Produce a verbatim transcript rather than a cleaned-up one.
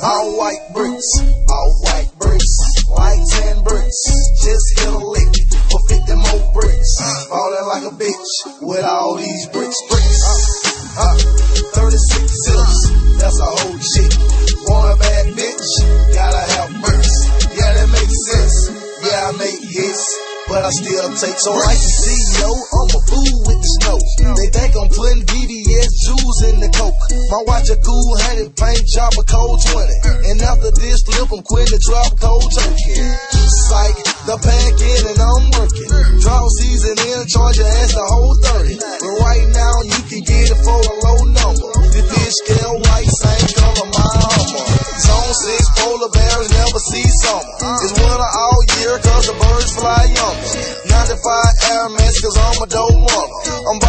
All white bricks, all white bricks, white tan bricks. Just hit a lick for fifty more bricks. Falling like a bitch with all these bricks, bricks. Uh, thirty-six zips, that's a whole chick. Want a bad bitch, gotta have bricks. Yeah, that makes sense. Yeah, I make hits, but I still take. So like the C E O, I'm a fool with the snow. They think I'm putting V V S jewels in the coke. My watch a cool hundred, paint job a cold twenty. And after this flip, I'm quitting the drop cold turkey. Psych, the pack in and I'm working. Drop season in, charge your ass the whole thirty. But right now, you can get it for a low number. The bitch scale white, same color, my Hummer. Zone six, polar bears never see summer. It's winter all year, cause the birds fly younger. ninety-five Air Max, cause I'm a dope runner. I'm